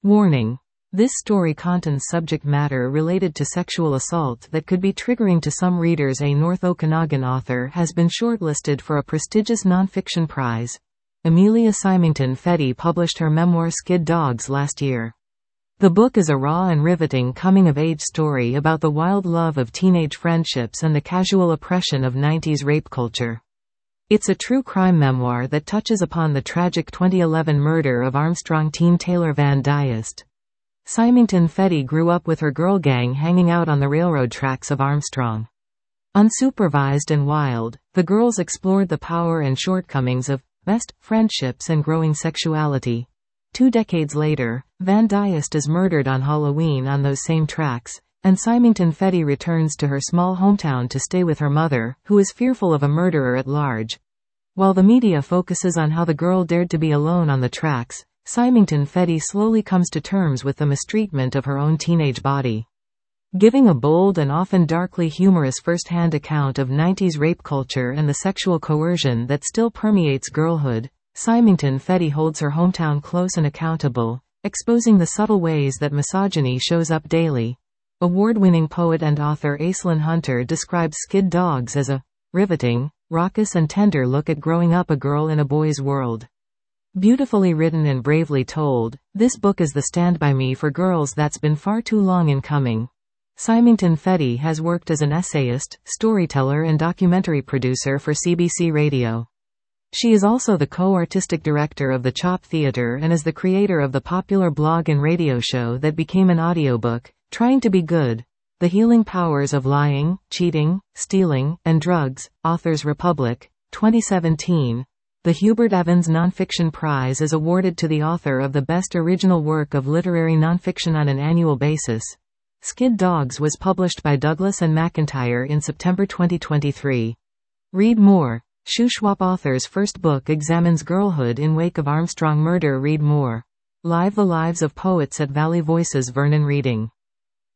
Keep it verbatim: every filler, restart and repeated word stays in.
Warning. This story contains subject matter related to sexual assault that could be triggering to some readers. A North Okanagan author has been shortlisted for a prestigious nonfiction prize. Amelia Symington Fetty published her memoir Skid Dogs last year. The book is a raw and riveting coming-of-age story about the wild love of teenage friendships and the casual oppression of nineties rape culture. It's a true crime memoir that touches upon the tragic twenty eleven murder of Armstrong teen Taylor Van Dyest. Symington Fetty grew up with her girl gang hanging out on the railroad tracks of Armstrong. Unsupervised and wild, the girls explored the power and shortcomings of best friendships and growing sexuality. Two decades later, Van Dyest is murdered on Halloween on those same tracks, and Symington Fetty returns to her small hometown to stay with her mother, who is fearful of a murderer at large. While the media focuses on how the girl dared to be alone on the tracks, Symington Fetty slowly comes to terms with the mistreatment of her own teenage body. Giving a bold and often darkly humorous first-hand account of nineties rape culture and the sexual coercion that still permeates girlhood, Symington Fetty holds her hometown close and accountable, exposing the subtle ways that misogyny shows up daily. Award-winning poet and author Aislinn Hunter describes Skid Dogs as a riveting, raucous and tender look at growing up a girl in a boy's world. Beautifully written and bravely told, this book is the stand by me for girls that's been far too long in coming. Symington Fetty has worked as an essayist, storyteller and documentary producer for C B C Radio. She is also the co-artistic director of the Chop Theatre and is the creator of the popular blog and radio show that became an audiobook, Trying to Be Good: The Healing Powers of Lying, Cheating, Stealing, and Drugs, Authors Republic, twenty seventeen. The Hubert Evans Nonfiction Prize is awarded to the author of the best original work of literary nonfiction on an annual basis. Skid Dogs was published by Douglas and McIntyre in September twenty twenty-three. Read more. Shuswap author's first book examines girlhood in wake of Armstrong murder. Read more. Live the lives of poets at Valley Voices. Vernon Reading.